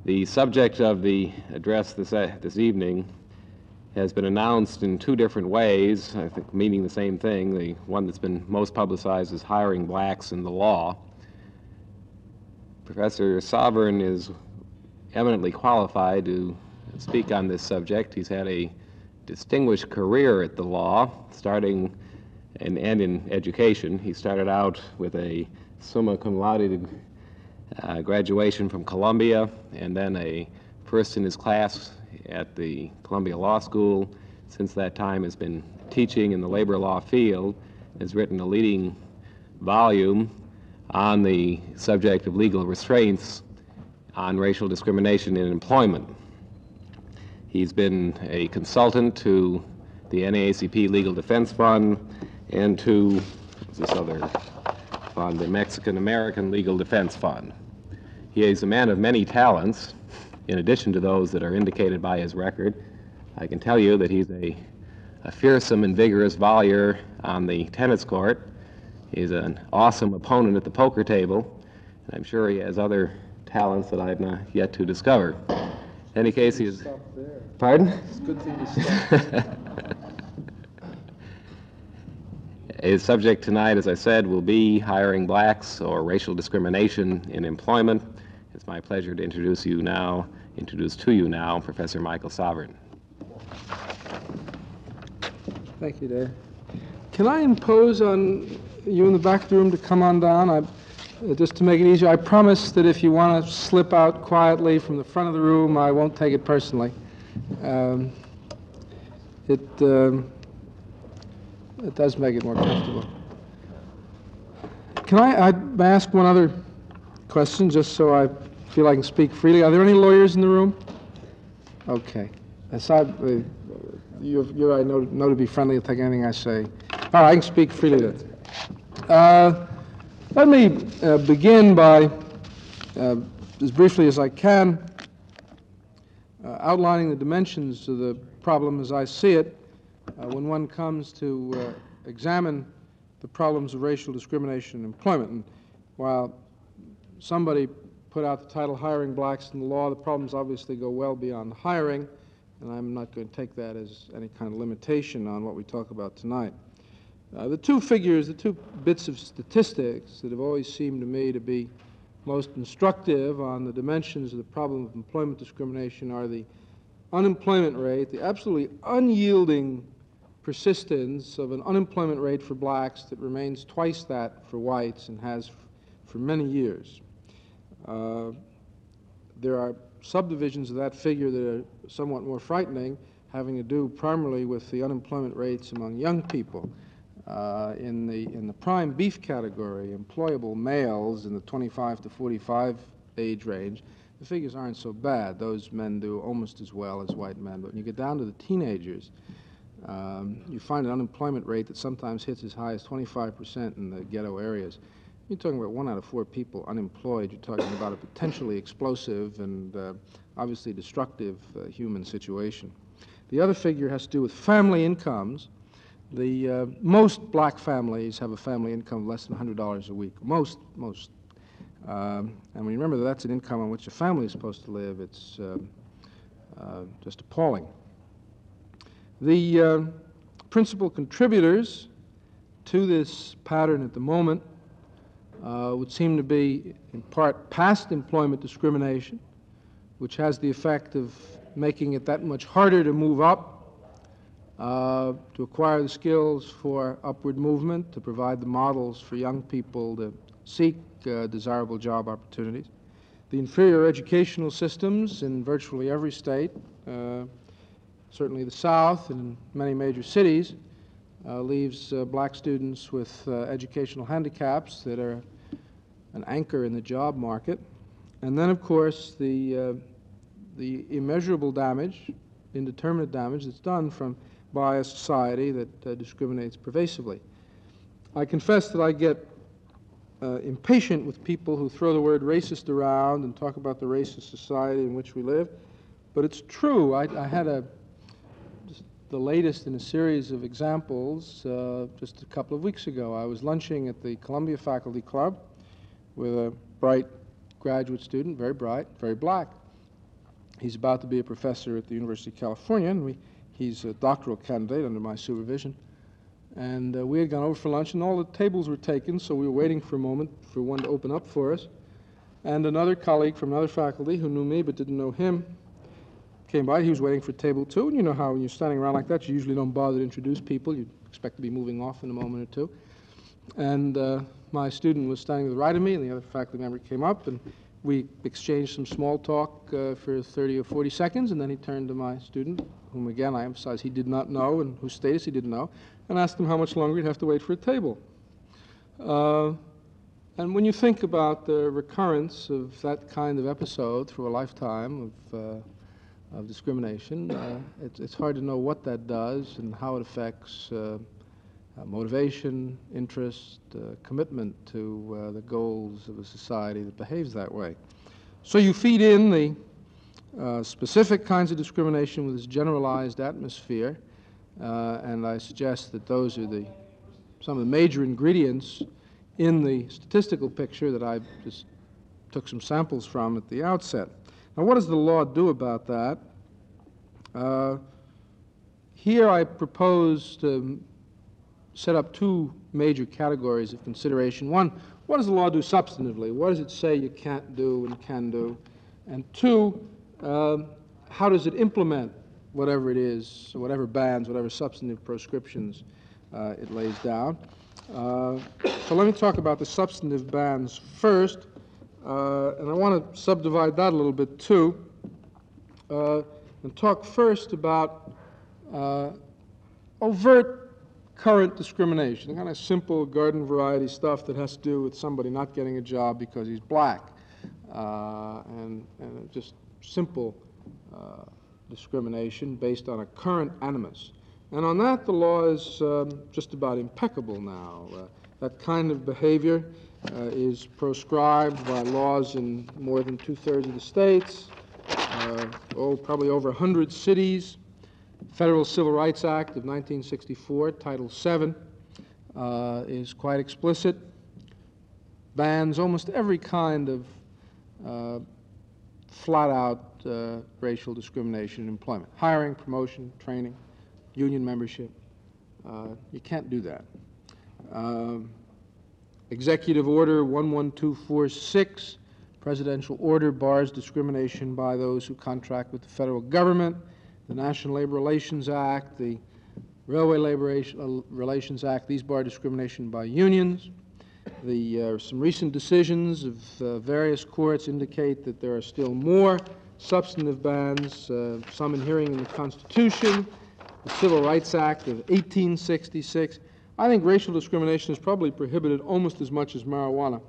The subject of the address this evening has been announced in two different ways, I think meaning the same thing. The one that's been most publicized is hiring blacks in the law. Professor Sovern is eminently qualified to speak on this subject. He's had a distinguished career at the law, starting and in education. He started out with a summa cum laude graduation from Columbia, and then a first in his class at the Columbia Law School. Since that time has been teaching in the labor law field, has written a leading volume on the subject of legal restraints on racial discrimination in employment. He's been a consultant to the NAACP Legal Defense Fund and to this other fund, the Mexican American Legal Defense Fund. He is a man of many talents, in addition to those that are indicated by his record. I can tell you that he's a fearsome and vigorous volleyer on the tennis court. He's an awesome opponent at the poker table, and I'm sure he has other talents that I've not yet to discover. In any case, he is... Stop there. Pardon? It's a good thing to stop. His subject tonight, as I said, will be hiring blacks or racial discrimination in employment. It's my pleasure to introduce to you now Professor Michael Sovern. Thank you, Dave. Can I impose on you in the back of the room to come on down? Just to make it easier, I promise that if you want to slip out quietly from the front of the room, I won't take it personally. It does make it more comfortable. Can I ask one other question, just so I feel I can speak freely? Are there any lawyers in the room? Okay. Aside, you I know to be friendly. You'll take anything I say. All right, I can speak freely then. Let me begin by, as briefly as I can, outlining the dimensions of the problem as I see it when one comes to examine the problems of racial discrimination in employment. And while somebody put out the title Hiring Blacks in the Law, the problems obviously go well beyond hiring, and I'm not going to take that as any kind of limitation on what we talk about tonight. The two bits of statistics that have always seemed to me to be most instructive on the dimensions of the problem of employment discrimination are the unemployment rate, the absolutely unyielding persistence of an unemployment rate for blacks that remains twice that for whites and has for many years. There are subdivisions of that figure that are somewhat more frightening, having to do primarily with the unemployment rates among young people. In the prime beef category, employable males in the 25 to 45 age range, the figures aren't so bad. Those men do almost as well as white men. But when you get down to the teenagers, you find an unemployment rate that sometimes hits as high as 25% in the ghetto areas. You're talking about 1 out of 4 people unemployed. You're talking about a potentially explosive and obviously destructive human situation. The other figure has to do with family incomes. Most black families have a family income of less than $100 a week. Most. And when you remember that that's an income on which a family is supposed to live, it's just appalling. The principal contributors to this pattern at the moment would seem to be, in part, past employment discrimination, which has the effect of making it that much harder to move up, to acquire the skills for upward movement, to provide the models for young people to seek desirable job opportunities. The inferior educational systems in virtually every state, certainly the South and in many major cities, leaves black students with educational handicaps that are an anchor in the job market. And then, of course, the immeasurable damage, indeterminate damage that's done by a society that discriminates pervasively. I confess that I get impatient with people who throw the word racist around and talk about the racist society in which we live, but it's true. I had the latest in a series of examples just a couple of weeks ago. I was lunching at the Columbia Faculty Club with a bright graduate student, very bright, very black. He's about to be a professor at the University of California, and he's a doctoral candidate under my supervision. And we had gone over for lunch, and all the tables were taken, so we were waiting for a moment for one to open up for us. And another colleague from another faculty who knew me but didn't know him came by. He was waiting for table 2, and you know how when you're standing around like that, you usually don't bother to introduce people. You expect to be moving off in a moment or two. And my student was standing to the right of me, and the other faculty member came up, and we exchanged some small talk for 30 or 40 seconds, and then he turned to my student, whom again I emphasize he did not know and whose status he didn't know, and asked him how much longer he'd have to wait for a table. And when you think about the recurrence of that kind of episode through a lifetime of discrimination, it's hard to know what that does and how it affects motivation, interest, commitment to the goals of a society that behaves that way. So you feed in the specific kinds of discrimination with this generalized atmosphere, and I suggest that those are some of the major ingredients in the statistical picture that I just took some samples from at the outset. Now, what does the law do about that? Here I propose to set up two major categories of consideration. One, what does the law do substantively? What does it say you can't do and can do? And two, how does it implement whatever it is, whatever bans, whatever substantive proscriptions it lays down? So let me talk about the substantive bans first, and I want to subdivide that a little bit too, and talk first about overt current discrimination, the kind of simple garden variety stuff that has to do with somebody not getting a job because he's black, and just simple discrimination based on a current animus. And on that, the law is just about impeccable now. That kind of behavior is proscribed by laws in more than 2/3 of the states, probably over 100 cities. Federal Civil Rights Act of 1964, Title VII, is quite explicit, bans almost every kind of flat-out racial discrimination in employment. Hiring, promotion, training, union membership. You can't do that. Executive Order 11246, presidential order, bars discrimination by those who contract with the federal government. The National Labor Relations Act, the Railway Labor Relations Act, these bar discrimination by unions. Some recent decisions of various courts indicate that there are still more substantive bans, some inhering in the Constitution, the Civil Rights Act of 1866. I think racial discrimination is probably prohibited almost as much as marijuana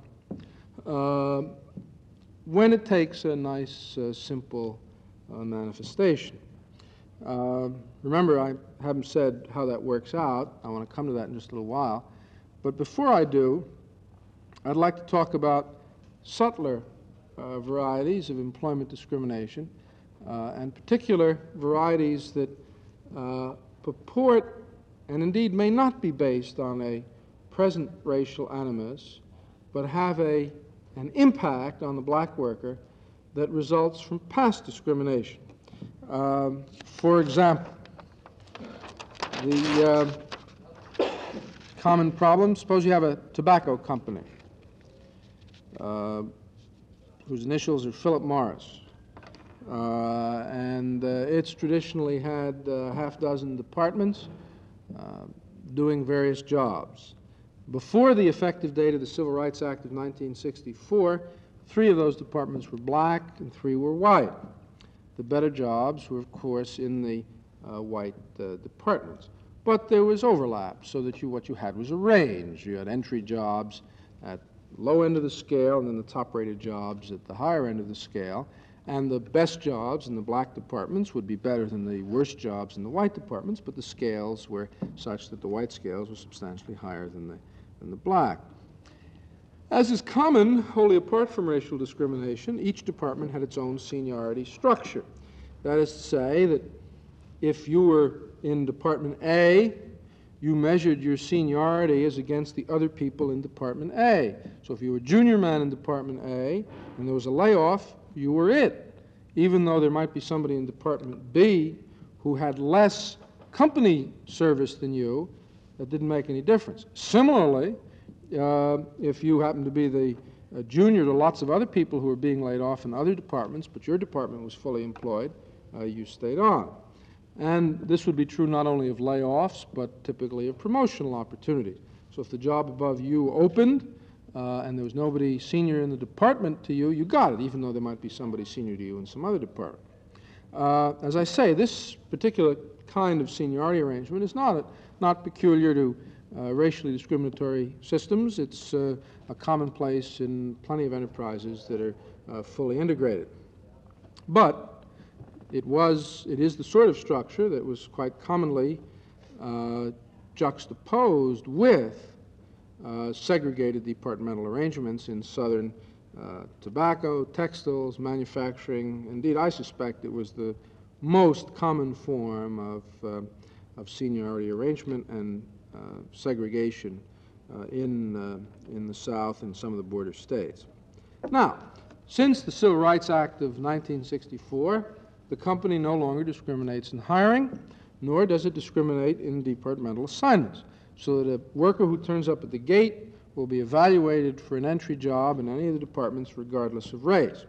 when it takes a nice, simple manifestation. Remember, I haven't said how that works out. I want to come to that in just a little while. But before I do, I'd like to talk about subtler varieties of employment discrimination, and particular varieties that purport and indeed may not be based on a present racial animus, but have an impact on the black worker that results from past discrimination. For example, the common problem, suppose you have a tobacco company whose initials are Philip Morris, and it's traditionally had half dozen departments doing various jobs. Before the effective date of the Civil Rights Act of 1964, 3 of those departments were black and 3 were white. The better jobs were, of course, in the white departments. But there was overlap, so that what you had was a range. You had entry jobs at the low end of the scale, and then the top-rated jobs at the higher end of the scale. And the best jobs in the black departments would be better than the worst jobs in the white departments, but the scales were such that the white scales were substantially higher than the black. As is common, wholly apart from racial discrimination, each department had its own seniority structure. That is to say that if you were in Department A, you measured your seniority as against the other people in Department A. So if you were a junior man in Department A and there was a layoff, you were it. even though there might be somebody in Department B who had less company service than you, that didn't make any difference. Similarly, if you happen to be the junior to lots of other people who were being laid off in other departments, but your department was fully employed, you stayed on. And this would be true not only of layoffs, but typically of promotional opportunities. So if the job above you opened, and there was nobody senior in the department to you, you got it, even though there might be somebody senior to you in some other department. As I say, this particular kind of seniority arrangement is not peculiar to racially discriminatory systems. It's a commonplace in plenty of enterprises that are fully integrated. But it is the sort of structure that was quite commonly juxtaposed with segregated departmental arrangements in southern tobacco, textiles, manufacturing. Indeed, I suspect it was the most common form of seniority arrangement and segregation in the South and some of the border states. Now, since the Civil Rights Act of 1964, the company no longer discriminates in hiring, nor does it discriminate in departmental assignments, so that a worker who turns up at the gate will be evaluated for an entry job in any of the departments regardless of race.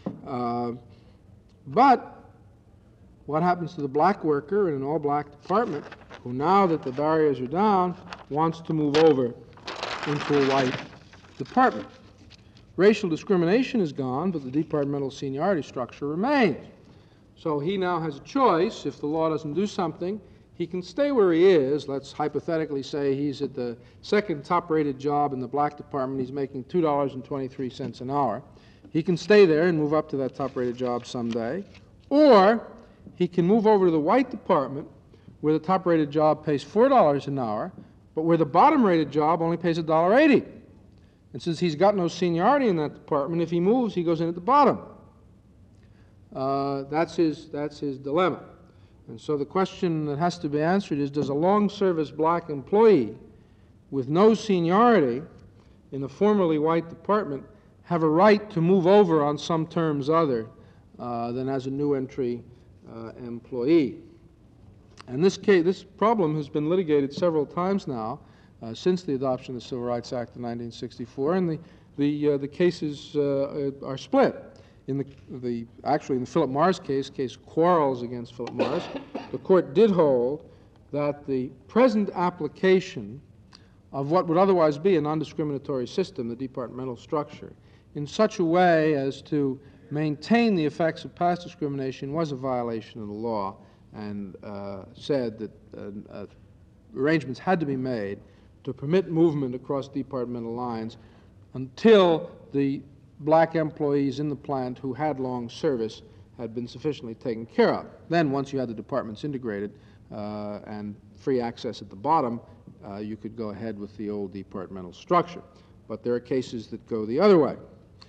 But what happens to the black worker in an all-black department who, now that the barriers are down, wants to move over into a white department? Racial discrimination is gone, but the departmental seniority structure remains. So he now has a choice. If the law doesn't do something, he can stay where he is. Let's hypothetically say he's at the second top-rated job in the black department. He's making $2.23 an hour. He can stay there and move up to that top-rated job someday. Or he can move over to the white department where the top-rated job pays $4 an hour, but where the bottom-rated job only pays $1.80. And since he's got no seniority in that department, if he moves, he goes in at the bottom. That's his dilemma. And so the question that has to be answered is, does a long-service black employee with no seniority in a formerly white department have a right to move over on some terms other than as a new entry employee? And this problem has been litigated several times now since the adoption of the Civil Rights Act of 1964, and the cases are split. Actually, in the Philip Morris case Quarles against Philip Morris, the court did hold that the present application of what would otherwise be a non-discriminatory system, the departmental structure, in such a way as to maintain the effects of past discrimination was a violation of the law, and said that arrangements had to be made to permit movement across departmental lines until the black employees in the plant who had long service had been sufficiently taken care of. Then, once you had the departments integrated and free access at the bottom, you could go ahead with the old departmental structure. But there are cases that go the other way.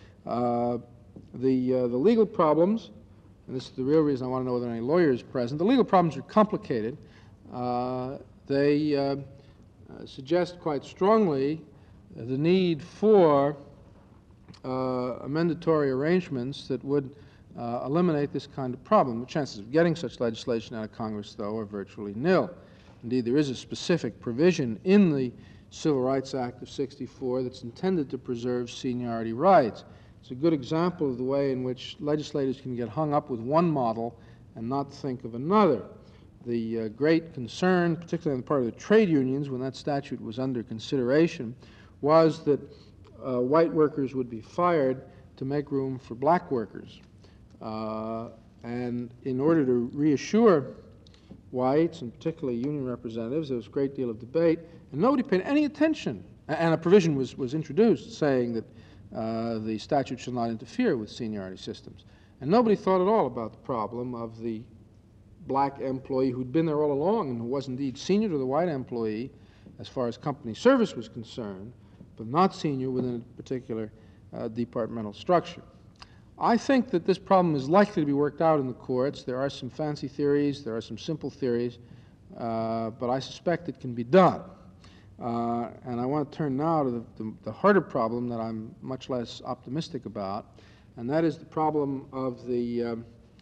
The legal problems, and this is the real reason I want to know whether any lawyers present, the legal problems are complicated. They suggest quite strongly the need for amendatory arrangements that would eliminate this kind of problem. The chances of getting such legislation out of Congress, though, are virtually nil. Indeed, there is a specific provision in the Civil Rights Act of '64 that's intended to preserve seniority rights. It's a good example of the way in which legislators can get hung up with one model and not think of another. The great concern, particularly on the part of the trade unions when that statute was under consideration, was that white workers would be fired to make room for black workers. And in order to reassure whites, and particularly union representatives, there was a great deal of debate, and nobody paid any attention. And a provision was introduced saying that the statute should not interfere with seniority systems. And nobody thought at all about the problem of the black employee who'd been there all along and who was indeed senior to the white employee as far as company service was concerned, but not senior within a particular departmental structure. I think that this problem is likely to be worked out in the courts. There are some fancy theories, there are some simple theories, but I suspect it can be done. And I want to turn now to the harder problem that I'm much less optimistic about, and that is the problem of the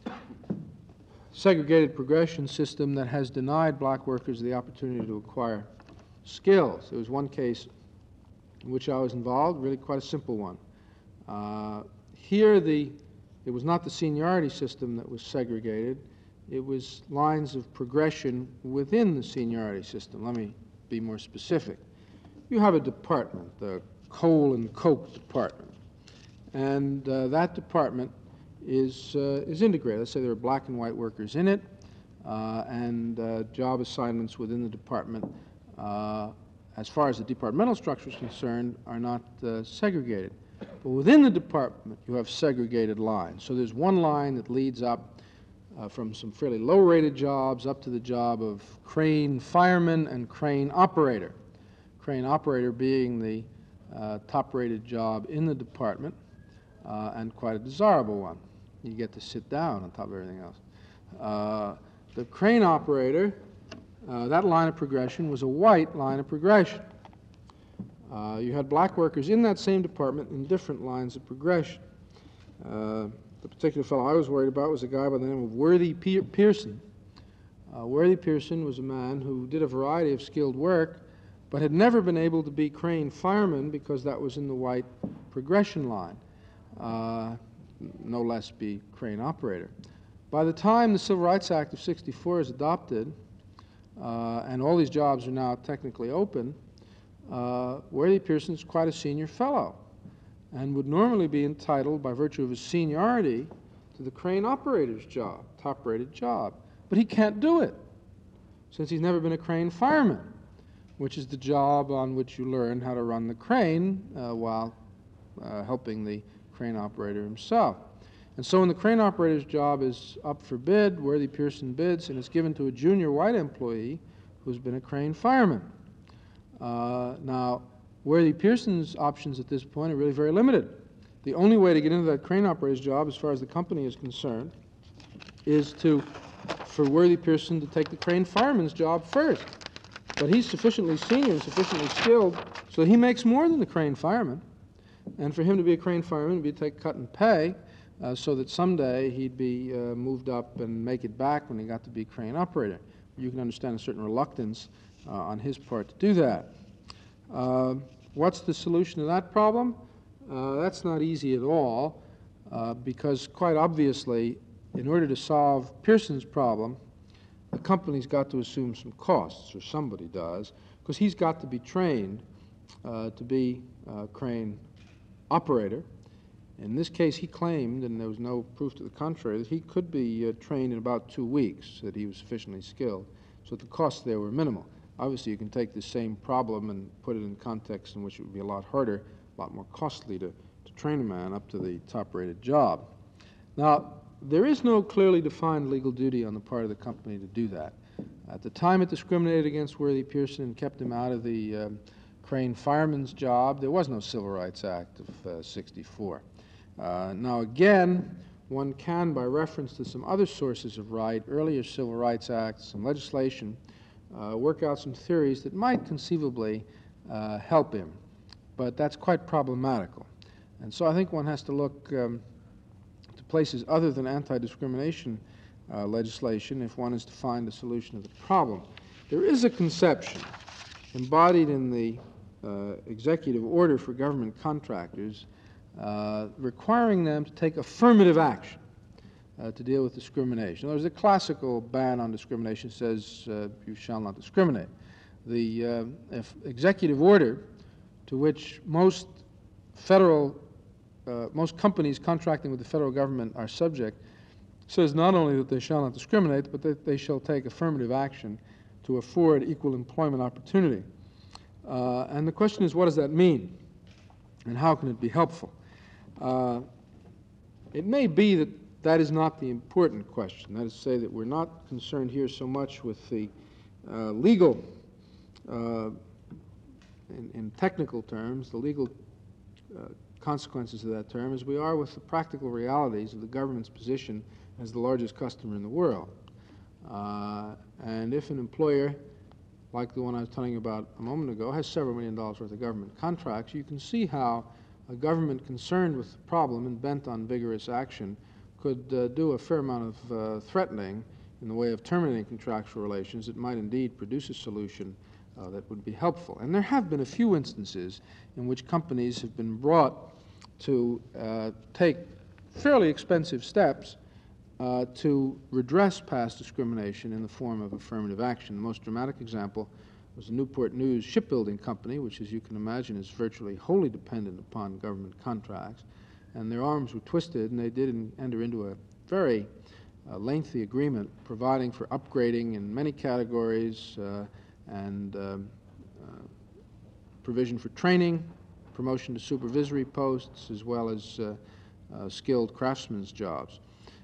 segregated progression system that has denied black workers the opportunity to acquire skills. There was one case in which I was involved, really quite a simple one. Here, it was not the seniority system that was segregated. It was lines of progression within the seniority system. Let me be more specific. You have a department, the coal and coke department, and that department is integrated. Let's say there are black and white workers in it, and job assignments within the department, as far as the departmental structure is concerned, are not segregated. But within the department, you have segregated lines. So there's one line that leads up from some fairly low-rated jobs up to the job of crane fireman and crane operator. Crane operator being the top-rated job in the department, and quite a desirable one. You get to sit down on top of everything else. The crane operator, that line of progression was a white line of progression. You had black workers in that same department in different lines of progression. The particular fellow I was worried about was a guy by the name of Worthy Pearson. Worthy Pearson was a man who did a variety of skilled work, but had never been able to be crane fireman because that was in the white progression line, no less be crane operator. By the time the Civil Rights Act of '64 is adopted, and all these jobs are now technically open, Worthy Pearson is quite a senior fellow and would normally be entitled, by virtue of his seniority, to the crane operator's job, top-rated job. But he can't do it, since he's never been a crane fireman, which is the job on which you learn how to run the crane while helping the crane operator himself. And so when the crane operator's job is up for bid, Worthy Pearson bids, and it's given to a junior white employee who's been a crane fireman. Now, Worthy Pearson's options at this point are really very limited. The only way to get into that crane operator's job, as far as the company is concerned, is for Worthy Pearson to take the crane fireman's job first. But he's sufficiently senior and sufficiently skilled so he makes more than the crane fireman. And for him to be a crane fireman would be to take cut and pay, so that someday he'd be moved up and make it back when he got to be crane operator. You can understand a certain reluctance on his part to do that. What's the solution to that problem? That's not easy at all, because quite obviously, in order to solve Pearson's problem, the company's got to assume some costs, or somebody does, because he's got to be trained to be a crane operator. In this case, he claimed, and there was no proof to the contrary, that he could be trained in about 2 weeks, that he was sufficiently skilled, so the costs there were minimal. Obviously, you can take the same problem and put it in context in which it would be a lot harder, a lot more costly to train a man up to the top-rated job. Now, there is no clearly defined legal duty on the part of the company to do that. At the time it discriminated against Worthy Pearson and kept him out of the crane fireman's job, there was no Civil Rights Act of '64. Now, again, one can, by reference to some other sources of right, earlier Civil Rights Acts, some legislation, work out some theories that might conceivably help him. But that's quite problematical. And so I think one has to look to places other than anti-discrimination legislation if one is to find a solution to the problem. There is a conception embodied in the executive order for government contractors requiring them to take affirmative action to deal with discrimination. In other words, the classical ban on discrimination says you shall not discriminate. The executive order to which most companies contracting with the federal government are subject says not only that they shall not discriminate, but that they shall take affirmative action to afford equal employment opportunity. And the question is, what does that mean? And how can it be helpful? It may be that that is not the important question. That is to say that we're not concerned here so much with the legal, in technical terms, the legal consequences of that term, as we are with the practical realities of the government's position as the largest customer in the world. And if an employer, like the one I was telling you about a moment ago, has several $1 million worth of government contracts, you can see how a government concerned with the problem and bent on vigorous action could do a fair amount of threatening in the way of terminating contractual relations, it might indeed produce a solution that would be helpful. And there have been a few instances in which companies have been brought to take fairly expensive steps to redress past discrimination in the form of affirmative action. The most dramatic example was the Newport News Shipbuilding Company, which, as you can imagine, is virtually wholly dependent upon government contracts. And their arms were twisted, and they did enter into a very lengthy agreement providing for upgrading in many categories and provision for training, promotion to supervisory posts, as well as skilled craftsmen's jobs.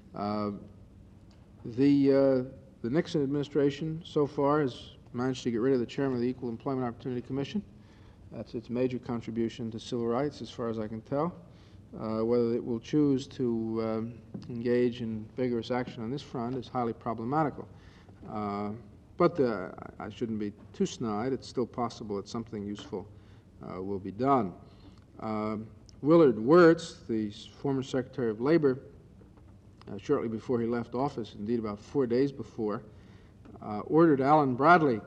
The Nixon administration so far has managed to get rid of the chairman of the Equal Employment Opportunity Commission. That's its major contribution to civil rights, as far as I can tell. Whether it will choose to engage in vigorous action on this front is highly problematical. But I shouldn't be too snide. It's still possible that something useful will be done. Willard Wirtz, the former Secretary of Labor, shortly before he left office, indeed about 4 days before, ordered Allen Bradley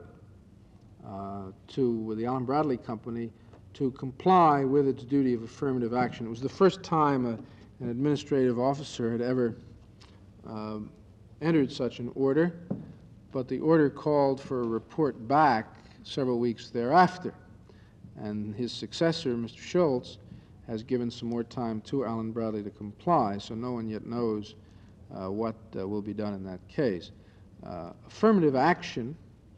with the Allen Bradley Company to comply with its duty of affirmative action. It was the first time an administrative officer had ever entered such an order, but the order called for a report back several weeks thereafter. And his successor, Mr. Schultz, has given some more time to Allen Bradley to comply, so no one yet knows what will be done in that case. Affirmative action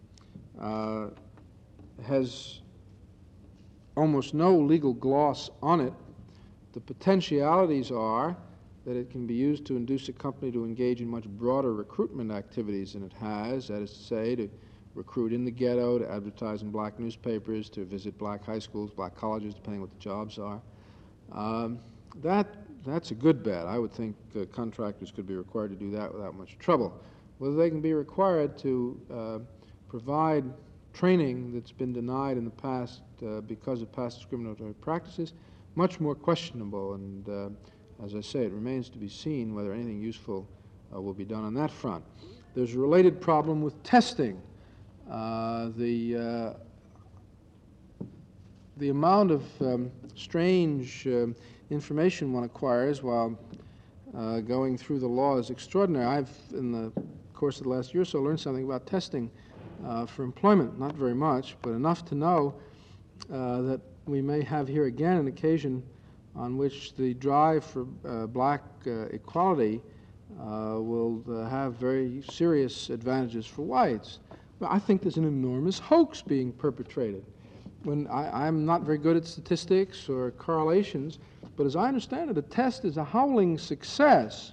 has almost no legal gloss on it. The potentialities are that it can be used to induce a company to engage in much broader recruitment activities than it has, that is to say, to recruit in the ghetto, to advertise in black newspapers, to visit black high schools, black colleges, depending what the jobs are. That's a good bet. I would think contractors could be required to do that without much trouble. Whether they can be required to provide training that's been denied in the past because of past discriminatory practices, much more questionable, and as I say, it remains to be seen whether anything useful will be done on that front. There's a related problem with testing. The amount of strange information one acquires while going through the law is extraordinary. I've, in the course of the last year or so, learned something about testing for employment. Not very much, but enough to know that we may have here again an occasion on which the drive for black equality will have very serious advantages for whites. But I think there's an enormous hoax being perpetrated. When I'm not very good at statistics or correlations, but as I understand it, the test is a howling success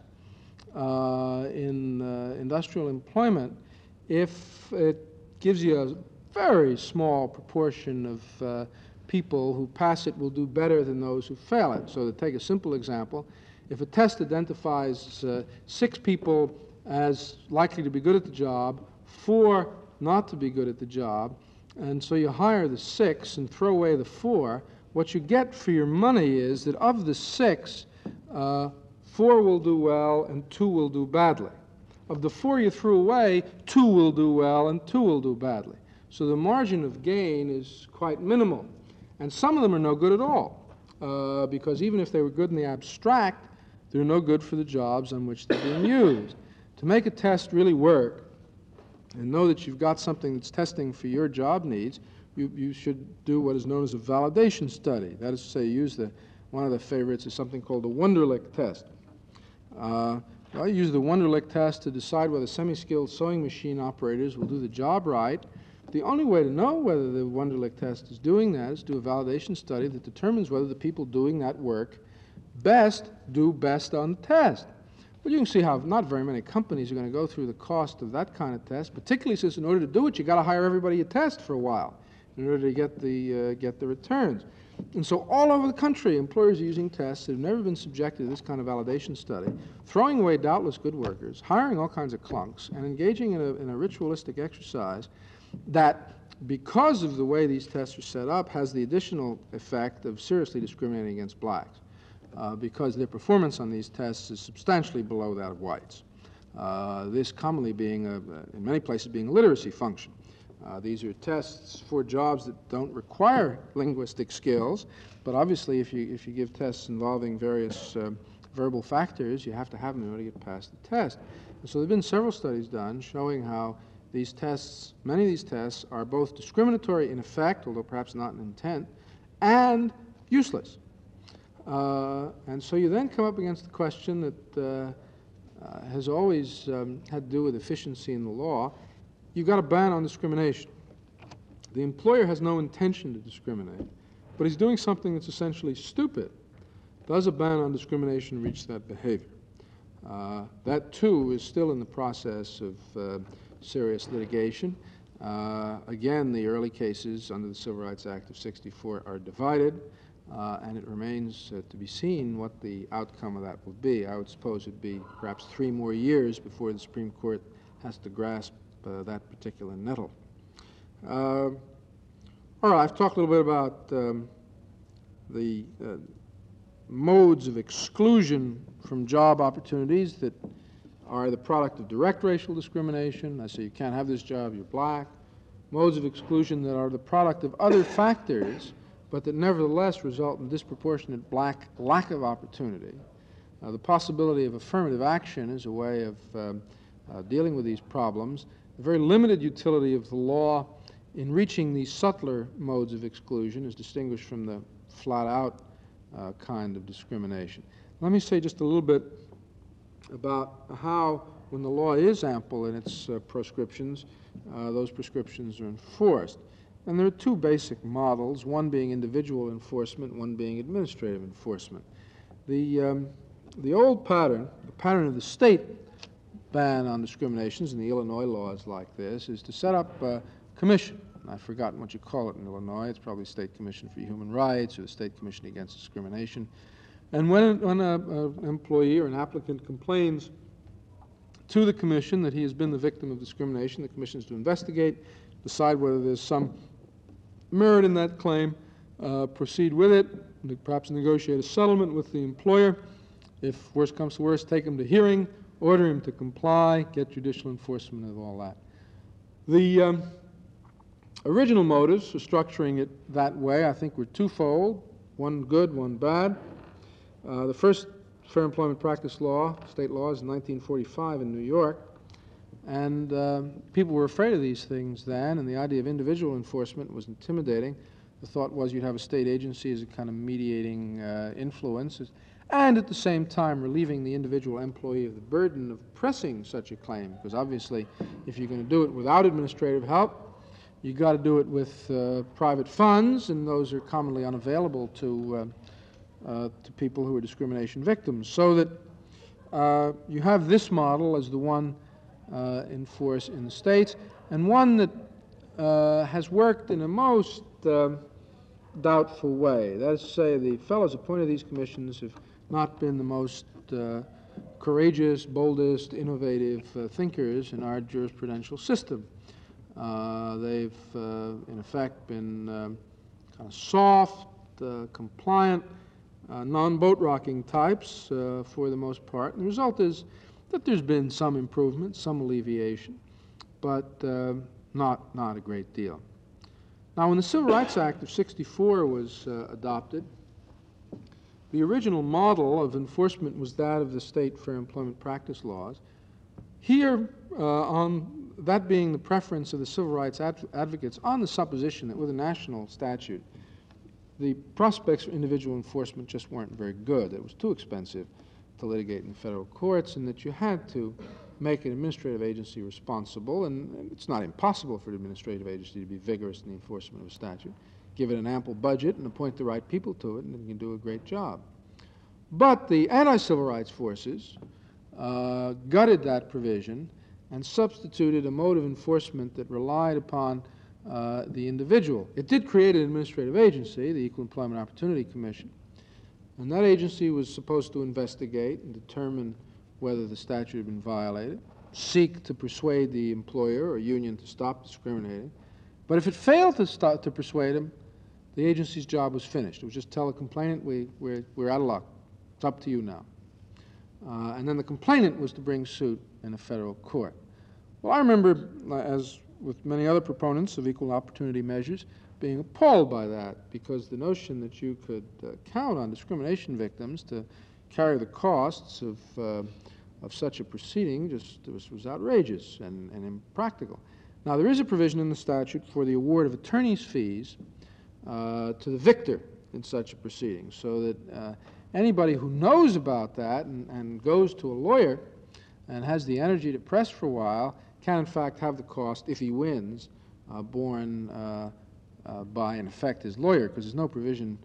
in industrial employment if it gives you a very small proportion of people who pass it will do better than those who fail it. So to take a simple example, if a test identifies 6 people as likely to be good at the job, 4 not to be good at the job, and so you hire the 6 and throw away the 4, what you get for your money is that of the 6, 4 will do well and 2 will do badly. Of the 4 you threw away, 2 will do well and 2 will do badly. So the margin of gain is quite minimal. And some of them are no good at all, because even if they were good in the abstract, they're no good for the jobs on which they're being used. To make a test really work and know that you've got something that's testing for your job needs, you should do what is known as a validation study. That is to say, use one of the favorites is something called the Wunderlich test. I use the Wunderlich test to decide whether semi-skilled sewing machine operators will do the job right. The only way to know whether the Wunderlich test is doing that is to do a validation study that determines whether the people doing that work do best on the test. Well, you can see how not very many companies are going to go through the cost of that kind of test, particularly since in order to do it, you've got to hire everybody you test for a while in order to get the returns. And so all over the country, employers are using tests that have never been subjected to this kind of validation study, throwing away doubtless good workers, hiring all kinds of clunks, and engaging in a ritualistic exercise that, because of the way these tests are set up, has the additional effect of seriously discriminating against blacks. because their performance on these tests is substantially below that of whites. This commonly being, in many places, being a literacy function. These are tests for jobs that don't require linguistic skills, but obviously if you give tests involving various verbal factors, you have to have them in order to get past the test. And so there have been several studies done showing how these tests, many of these tests, are both discriminatory in effect, although perhaps not in intent, and useless. And so you then come up against the question that has always had to do with efficiency in the law. You've got a ban on discrimination. The employer has no intention to discriminate, but he's doing something that's essentially stupid. Does a ban on discrimination reach that behavior? That, too, is still in the process of serious litigation. Again, the early cases under the Civil Rights Act of '64 are divided, and it remains to be seen what the outcome of that will be. I would suppose it would be perhaps 3 more years before the Supreme Court has to grasp that particular nettle. All right, I've talked a little bit about the modes of exclusion from job opportunities that are the product of direct racial discrimination. I say you can't have this job, you're black. Modes of exclusion that are the product of other factors, but that nevertheless result in disproportionate lack of opportunity. The possibility of affirmative action is a way of dealing with these problems. The very limited utility of the law in reaching these subtler modes of exclusion is distinguished from the flat-out kind of discrimination. Let me say just a little bit about how, when the law is ample in its prescriptions, those prescriptions are enforced. And there are 2 basic models, one being individual enforcement, one being administrative enforcement. The old pattern, the pattern of the state ban on discriminations, and the Illinois law is like this, is to set up a commission. I've forgotten what you call it in Illinois. It's probably State Commission for Human Rights or the State Commission Against Discrimination. And when an employee or an applicant complains to the commission that he has been the victim of discrimination, the commission is to investigate, decide whether there's some merit in that claim, proceed with it, perhaps negotiate a settlement with the employer. If worse comes to worse, take him to hearing, order him to comply, get judicial enforcement of all that. The original motives for structuring it that way, I think, were twofold, one good, one bad. The first Fair Employment Practice Law, state law, is in 1945 in New York, and people were afraid of these things then, and the idea of individual enforcement was intimidating. The thought was you'd have a state agency as a kind of mediating influence, and at the same time relieving the individual employee of the burden of pressing such a claim, because obviously if you're going to do it without administrative help, you've got to do it with private funds, and those are commonly unavailable to people who are discrimination victims. So that you have this model as the one in force in the states, and one that has worked in a most doubtful way. That is to say, the fellows appointed these commissions have not been the most courageous, boldest, innovative thinkers in our jurisprudential system. They've, in effect, been kind of soft, compliant, non-boat rocking types for the most part. And the result is that there's been some improvement, some alleviation, but not a great deal. Now, when the Civil Rights Act of '64 was adopted, the original model of enforcement was that of the state fair employment practice laws. Here, on that being the preference of the civil rights advocates, on the supposition that with a national statute, the prospects for individual enforcement just weren't very good. It was too expensive to litigate in the federal courts, and that you had to make an administrative agency responsible, and it's not impossible for an administrative agency to be vigorous in the enforcement of a statute. Give it an ample budget and appoint the right people to it, and it can do a great job. But the anti-civil rights forces gutted that provision and substituted a mode of enforcement that relied upon the individual. It did create an administrative agency, the Equal Employment Opportunity Commission, and that agency was supposed to investigate and determine whether the statute had been violated, seek to persuade the employer or union to stop discriminating. But if it failed to persuade him, the agency's job was finished. It was just tell the complainant, we're out of luck. It's up to you now. And then the complainant was to bring suit in a federal court. Well, I remember, as with many other proponents of equal opportunity measures, being appalled by that, because the notion that you could count on discrimination victims to carry the costs of such a proceeding just was outrageous and impractical. Now, there is a provision in the statute for the award of attorney's fees to the victor in such a proceeding, so that anybody who knows about that and goes to a lawyer and has the energy to press for a while can, in fact, have the cost, if he wins, borne by, in effect, his lawyer, because there's no provision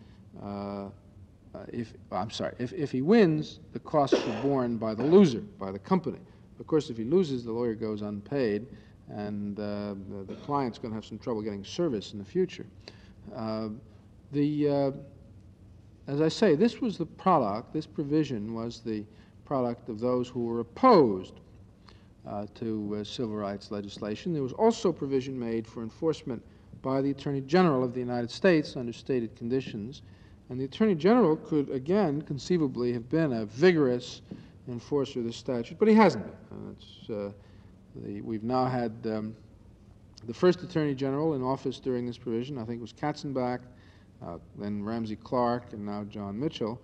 if he wins, the costs are borne by the loser, by the company. Of course, if he loses, the lawyer goes unpaid, and the client's going to have some trouble getting service in the future. As I say, this was the product, this provision was the product of those who were opposed to civil rights legislation. There was also provision made for enforcement by the Attorney General of the United States under stated conditions. And the Attorney General could, again, conceivably have been a vigorous enforcer of this statute, but he hasn't been. We've now had the first Attorney General in office during this provision, I think it was Katzenbach, then Ramsey Clark, and now John Mitchell.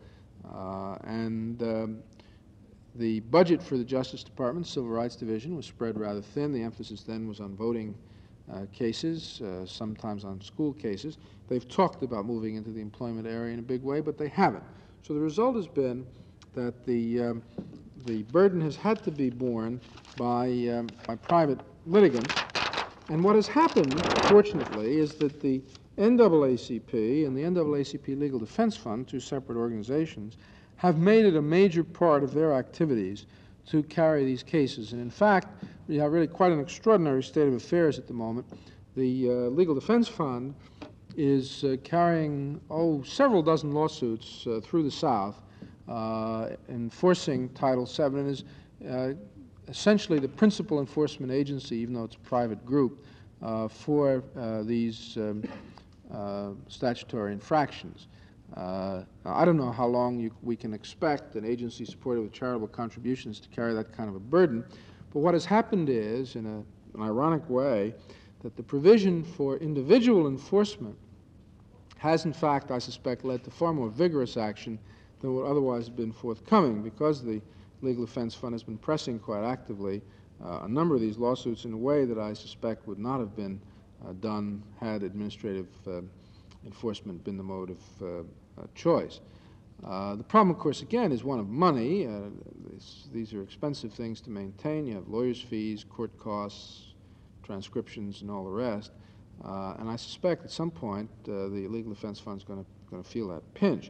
The budget for the Justice Department, Civil Rights Division, was spread rather thin. The emphasis then was on voting cases, sometimes on school cases. They've talked about moving into the employment area in a big way, but they haven't. So the result has been that the burden has had to be borne by private litigants. And what has happened, fortunately, is that the NAACP and the NAACP Legal Defense Fund, two separate organizations, have made it a major part of their activities to carry these cases. And in fact, we have really quite an extraordinary state of affairs at the moment. The Legal Defense Fund is carrying, several dozen lawsuits through the South enforcing Title VII, and is essentially the principal enforcement agency, even though it's a private group, for these statutory infractions. I don't know how long we can expect an agency supported with charitable contributions to carry that kind of a burden, but what has happened is, in an ironic way, that the provision for individual enforcement has, in fact, I suspect, led to far more vigorous action than would otherwise have been forthcoming, because the Legal Defense Fund has been pressing quite actively a number of these lawsuits in a way that I suspect would not have been done had administrative enforcement been the mode of choice. The problem, of course, again, is one of money. These are expensive things to maintain. You have lawyers' fees, court costs, transcriptions, and all the rest. And I suspect at some point the Legal Defense Fund is going to feel that pinch.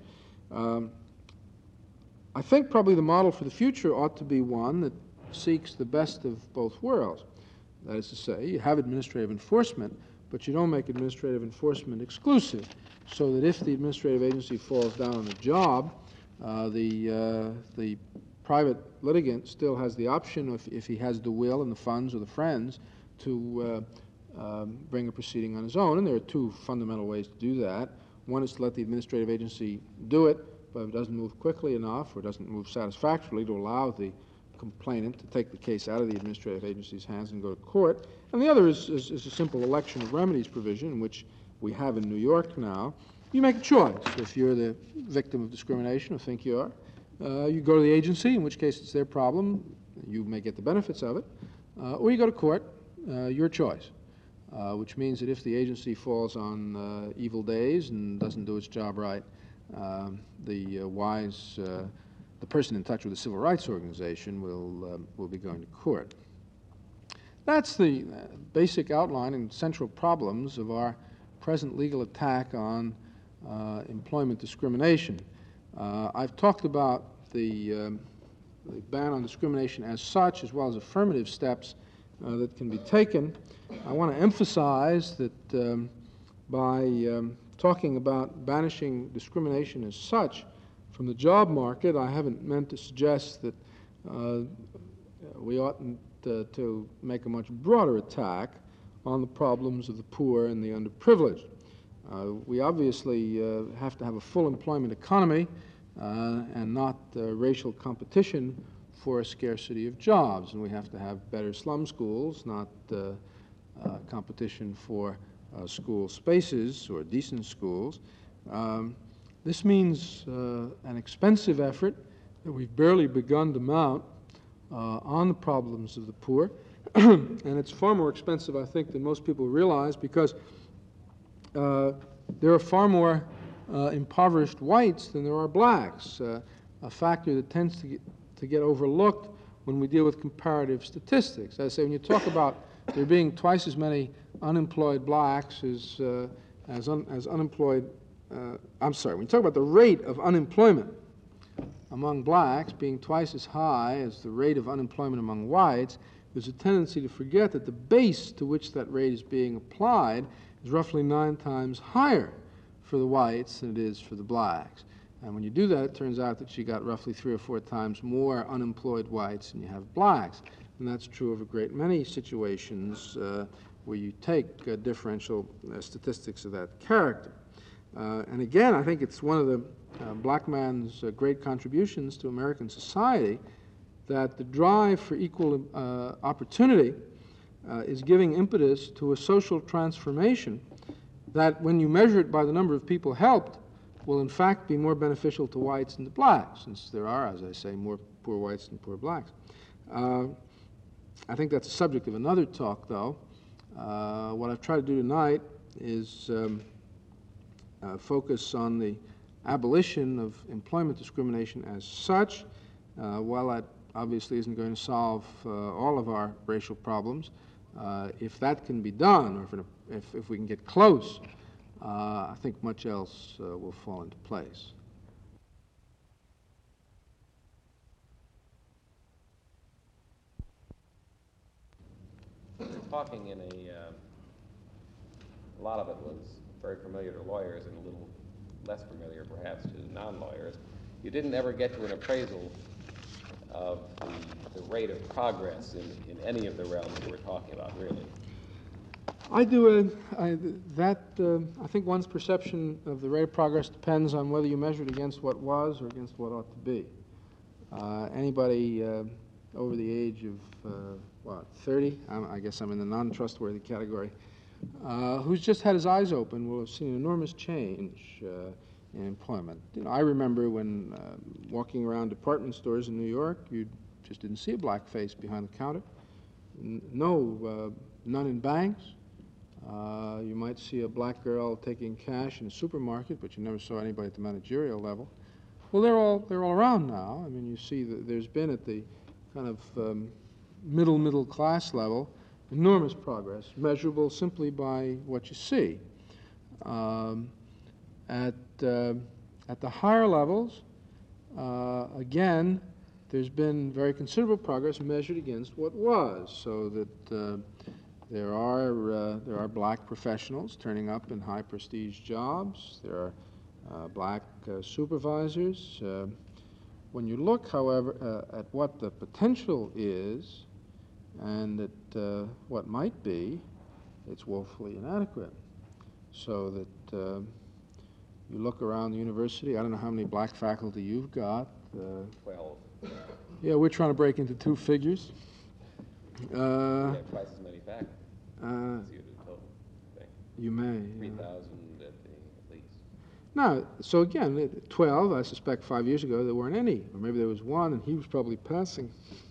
I think probably the model for the future ought to be one that seeks the best of both worlds. That is to say, you have administrative enforcement, but you don't make administrative enforcement exclusive, so that if the administrative agency falls down on a job, the private litigant still has the option, if he has the will and the funds or the friends, to bring a proceeding on his own. And there are two fundamental ways to do that. One is to let the administrative agency do it, but if it doesn't move quickly enough or doesn't move satisfactorily, to allow the complainant to take the case out of the administrative agency's hands and go to court. And the other is a simple election of remedies provision, which we have in New York now. You make a choice. If you're the victim of discrimination, or think you are, you go to the agency, in which case it's their problem. You may get the benefits of it. Or you go to court, your choice, which means that if the agency falls on evil days and doesn't do its job right, the person in touch with the civil rights organization will be going to court. That's the basic outline and central problems of our present legal attack on employment discrimination. I've talked about the ban on discrimination as such, as well as affirmative steps that can be taken. I want to emphasize that by talking about banishing discrimination as such from the job market, I haven't meant to suggest that we oughtn't to make a much broader attack on the problems of the poor and the underprivileged. We obviously have to have a full employment economy and not racial competition for a scarcity of jobs. And we have to have better slum schools, not competition for school spaces or decent schools. This means an expensive effort that we've barely begun to mount on the problems of the poor. And it's far more expensive, I think, than most people realize, because there are far more impoverished whites than there are blacks, a factor that tends to get overlooked when we deal with comparative statistics. As I say, when you talk about there being twice as many unemployed blacks as unemployed, I'm sorry, when you talk about the rate of unemployment among blacks being twice as high as the rate of unemployment among whites, there's a tendency to forget that the base to which that rate is being applied is roughly 9 times higher for the whites than it is for the blacks. And when you do that, it turns out that you got roughly 3 or 4 times more unemployed whites than you have blacks. And that's true of a great many situations where you take differential statistics of that character. And again, I think it's one of the black man's great contributions to American society that the drive for equal opportunity is giving impetus to a social transformation that, when you measure it by the number of people helped, will in fact be more beneficial to whites than to blacks, since there are, as I say, more poor whites than poor blacks. I think that's the subject of another talk, though. What I've tried to do tonight is focus on the abolition of employment discrimination as such. While that obviously isn't going to solve all of our racial problems, if that can be done, or if we can get close, I think much else will fall into place. Talking in a lot of it was very familiar to lawyers and a little less familiar perhaps to non-lawyers. You didn't ever get to an appraisal of the rate of progress in any of the realms you were talking about, really. I do. I think one's perception of the rate of progress depends on whether you measure it against what was or against what ought to be. Anybody over the age of, 30, I guess I'm in the non-trustworthy category, who's just had his eyes open will have seen an enormous change in employment. I remember when walking around department stores in New York, you just didn't see a black face behind the counter. None in banks. You might see a black girl taking cash in a supermarket, but you never saw anybody at the managerial level. Well, they're all around now. I mean, you see that there's been at the kind of middle class level enormous progress, measurable simply by what you see. At the higher levels, again, there's been very considerable progress measured against what was, so that there are black professionals turning up in high prestige jobs. There are black supervisors. When you look, however, at what the potential is and at what might be, it's woefully inadequate. So that you look around the university, I don't know how many black faculty you've got. 12. Yeah, we're trying to break into 2 figures. We have twice as many faculty as you do total. You may. 3,000 at least. No, so again, 12, I suspect 5 years ago there weren't any, or maybe there was one and he was probably passing.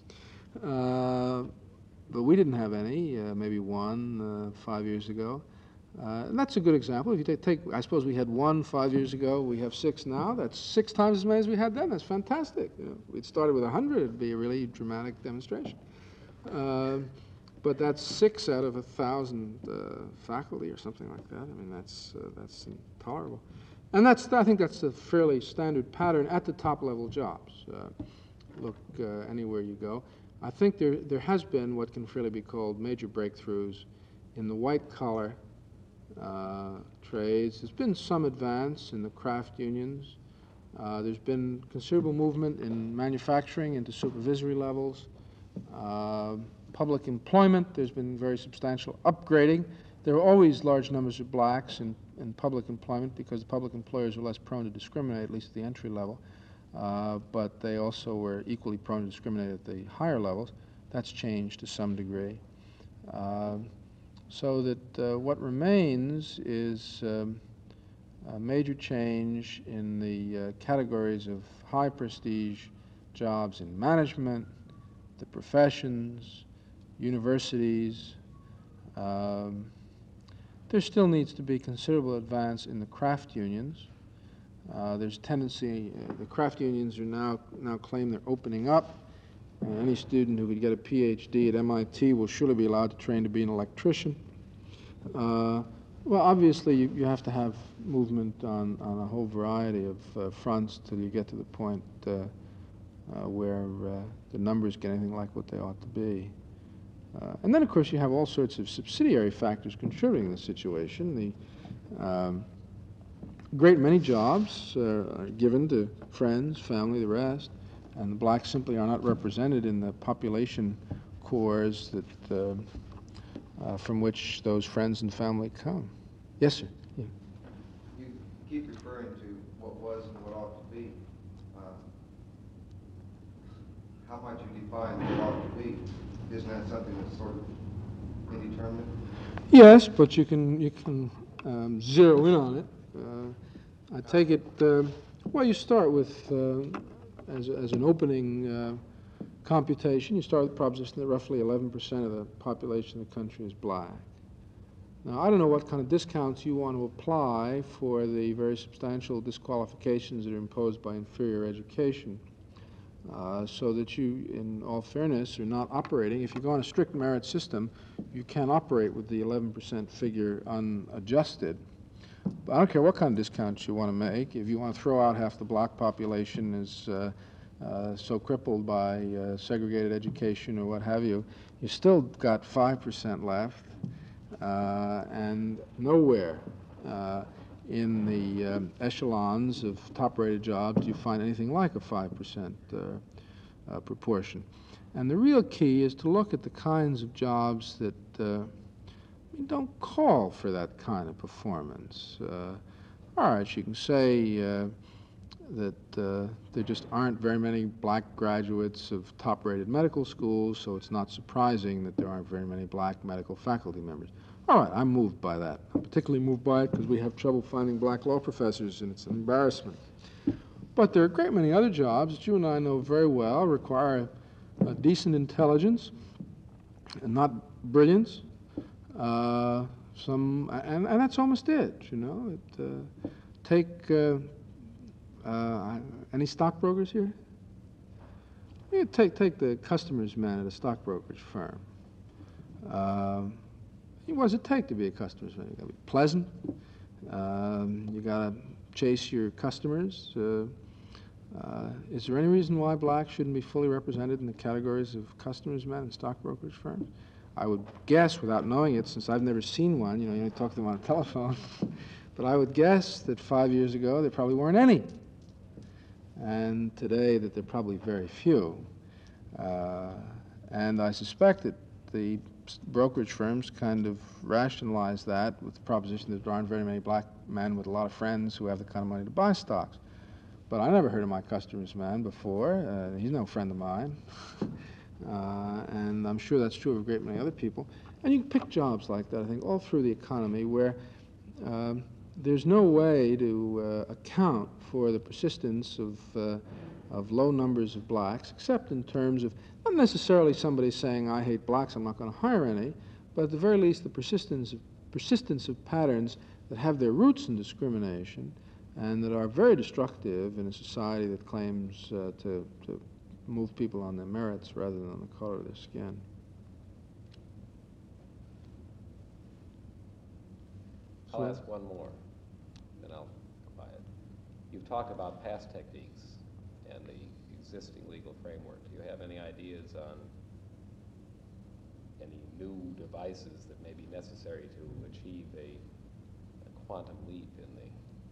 But we didn't have any, maybe one 5 years ago. And that's a good example. If you take, I suppose we had 1 5 years ago, we have 6 now. That's 6 times as many as we had then. That's fantastic. We'd started with 100, it'd be a really dramatic demonstration. But that's 6 out of 1,000 faculty or something like that. I mean, that's intolerable. And I think that's a fairly standard pattern at the top level jobs. Look anywhere you go. I think there has been what can fairly be called major breakthroughs in the white-collar trades. There's been some advance in the craft unions. There's been considerable movement in manufacturing into supervisory levels. Public employment, there's been very substantial upgrading. There are always large numbers of blacks in public employment because the public employers are less prone to discriminate, at least at the entry level. but they also were equally prone to discriminate at the higher levels. That's changed to some degree. So that what remains is a major change in the categories of high prestige jobs in management, the professions, universities. There still needs to be considerable advance in the craft unions. There's tendency, the craft unions are now claim they're opening up. Any student who could get a PhD at MIT will surely be allowed to train to be an electrician. Well, obviously, you have to have movement on a whole variety of fronts till you get to the point where the numbers get anything like what they ought to be. And then, of course, you have all sorts of subsidiary factors contributing to the situation. The great many jobs are given to friends, family, the rest, and the blacks simply are not represented in the population cores that from which those friends and family come. Yes, sir. Yeah. You keep referring to what was and what ought to be. How might you define what ought to be? Isn't that something that's sort of indeterminate? Yes, but you can zero in on it. I take it. Well, you start with as an opening computation. You start with the proposition that roughly 11% of the population of the country is black. Now, I don't know what kind of discounts you want to apply for the very substantial disqualifications that are imposed by inferior education, so that you, in all fairness, are not operating. If you go on a strict merit system, you can't operate with the 11% figure unadjusted. But I don't care what kind of discounts you want to make. If you want to throw out half the black population is so crippled by segregated education or what have you, you still got 5% left. And nowhere in the echelons of top-rated jobs do you find anything like a 5% proportion. And the real key is to look at the kinds of jobs that don't call for that kind of performance. All right, you can say that there just aren't very many black graduates of top-rated medical schools, so it's not surprising that there aren't very many black medical faculty members. All right, I'm moved by that. I'm particularly moved by it because we have trouble finding black law professors, and it's an embarrassment. But there are a great many other jobs that you and I know very well require a decent intelligence and not brilliance. And that's almost it, you know. Take any stockbrokers here? You take the customer's man at a stockbrokerage firm. What does it take to be a customer's man? You got to be pleasant. You got to chase your customers. Is there any reason why blacks shouldn't be fully represented in the categories of customers men and stockbrokerage firms? I would guess, without knowing it, since I've never seen one, you know, you only talk to them on a telephone, but I would guess that 5 years ago there probably weren't any. And today that there are probably very few. And I suspect that the brokerage firms kind of rationalize that with the proposition that there aren't very many black men with a lot of friends who have the kind of money to buy stocks. But I never heard of my customer's man before. He's no friend of mine. And I'm sure that's true of a great many other people. And you can pick jobs like that, I think, all through the economy where there's no way to account for the persistence of low numbers of blacks, except in terms of not necessarily somebody saying, I hate blacks, I'm not going to hire any, but at the very least the persistence of patterns that have their roots in discrimination and that are very destructive in a society that claims to move people on their merits rather than on the color of their skin. I'll ask one more, then I'll quiet. You've talked about past techniques and the existing legal framework. Do you have any ideas on any new devices that may be necessary to achieve a quantum leap in the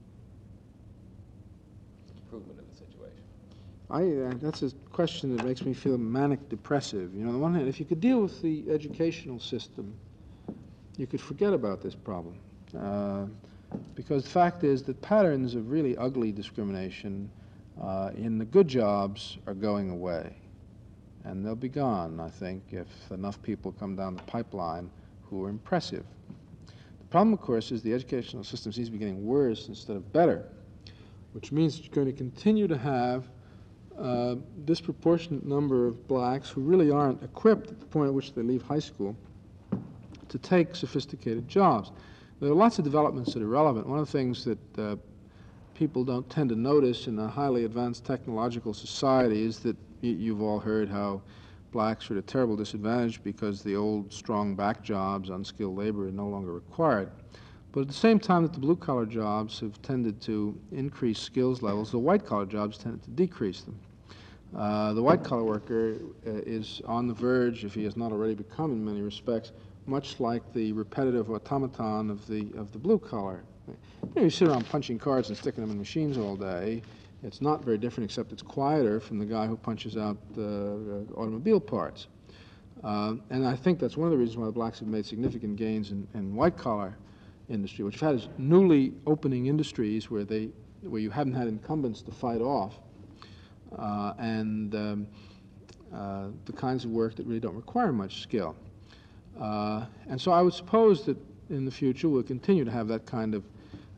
improvement of the situation? That's a question that makes me feel manic depressive. You know, on the one hand, if you could deal with the educational system, you could forget about this problem. Because the fact is that patterns of really ugly discrimination in the good jobs are going away. And they'll be gone, I think, if enough people come down the pipeline who are impressive. The problem, of course, is the educational system seems to be getting worse instead of better, which means you're going to continue to have a disproportionate number of blacks who really aren't equipped at the point at which they leave high school to take sophisticated jobs. There are lots of developments that are relevant. One of the things that people don't tend to notice in a highly advanced technological society is that you've all heard how blacks are at a terrible disadvantage because the old strong back jobs, unskilled labor, are no longer required. But at the same time that the blue-collar jobs have tended to increase skills levels, the white-collar jobs tended to decrease them. The white-collar worker is on the verge, if he has not already become in many respects, much like the repetitive automaton of the blue-collar. You sit around punching cards and sticking them in machines all day. It's not very different, except it's quieter from the guy who punches out automobile parts. And I think that's one of the reasons why the blacks have made significant gains in white-collar industry, which has newly opening industries where you haven't had incumbents to fight off, and the kinds of work that really don't require much skill. And so I would suppose that in the future we'll continue to have that kind of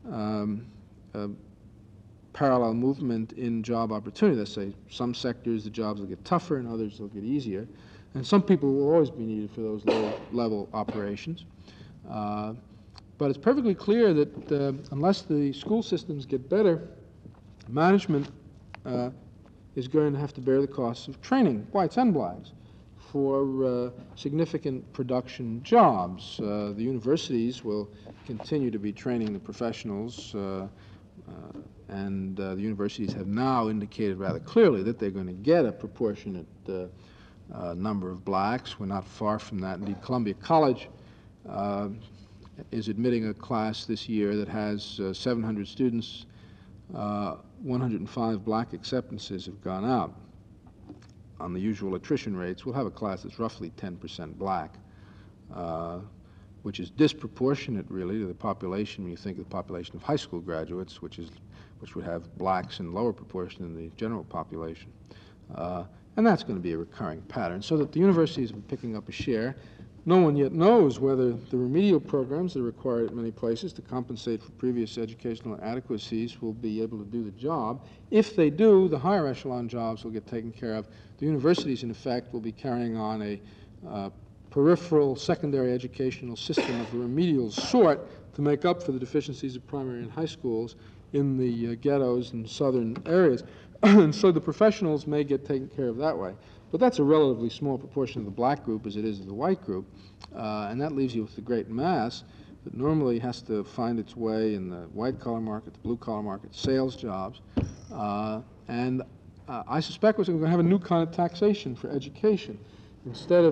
parallel movement in job opportunity. Let's say some sectors the jobs will get tougher and others will get easier. And some people will always be needed for those low-level operations. But it's perfectly clear that unless the school systems get better, management is going to have to bear the costs of training whites and blacks for significant production jobs. The universities will continue to be training the professionals, and the universities have now indicated rather clearly that they're going to get a proportionate number of blacks. We're not far from that. Indeed, Columbia College is admitting a class this year that has 700 students. 105 black acceptances have gone out. On the usual attrition rates, we'll have a class that's roughly 10% black, which is disproportionate, really, to the population when you think of the population of high school graduates, which would have blacks in lower proportion than the general population. And that's going to be a recurring pattern, so that the universities have been picking up a share. No one yet knows whether the remedial programs that are required at many places to compensate for previous educational inadequacies will be able to do the job. If they do, the higher echelon jobs will get taken care of. The universities, in effect, will be carrying on a peripheral secondary educational system of the remedial sort to make up for the deficiencies of primary and high schools in the ghettos and southern areas. And so the professionals may get taken care of that way. But that's a relatively small proportion of the black group as it is of the white group, and that leaves you with the great mass that normally has to find its way in the white-collar market, the blue-collar market, sales jobs. And I suspect we're going to have a new kind of taxation for education. In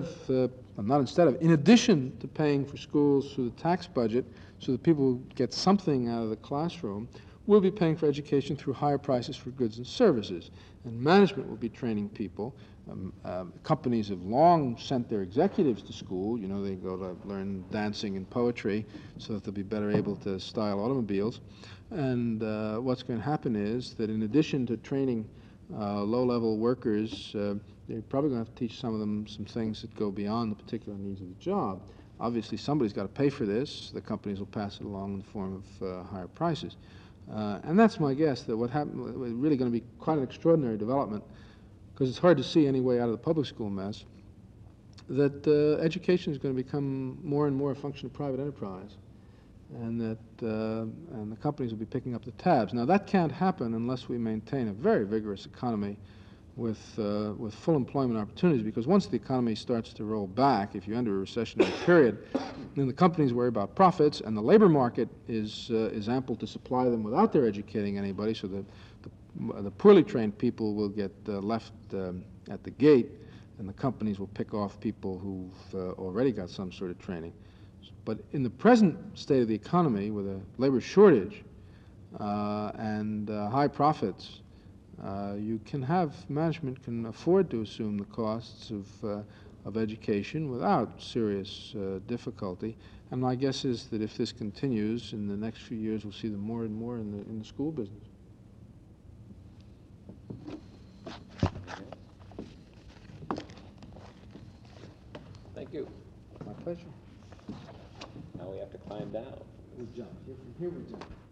addition to paying for schools through the tax budget so that people get something out of the classroom, we'll be paying for education through higher prices for goods and services. And management will be training people. Companies have long sent their executives to school. You know, they go to learn dancing and poetry so that they'll be better able to style automobiles. And what's going to happen is that in addition to training low-level workers, they're probably going to have to teach some of them some things that go beyond the particular needs of the job. Obviously, somebody's got to pay for this. The companies will pass it along in the form of higher prices. And that's my guess, that what happened is really going to be quite an extraordinary development, because it's hard to see any way out of the public school mess, that education is going to become more and more a function of private enterprise, and that and the companies will be picking up the tabs. Now, that can't happen unless we maintain a very vigorous economy with full employment opportunities, because once the economy starts to roll back, if you enter a recessionary period, then the companies worry about profits, and the labor market is ample to supply them without their educating anybody, so the poorly trained people will get left at the gate, and the companies will pick off people who've already got some sort of training. But in the present state of the economy, with a labor shortage and high profits, management can afford to assume the costs of education without serious difficulty. And my guess is that if this continues, in the next few years we'll see them more and more in the school business. you. My pleasure. Now we have to climb down. We jump. Here we jump.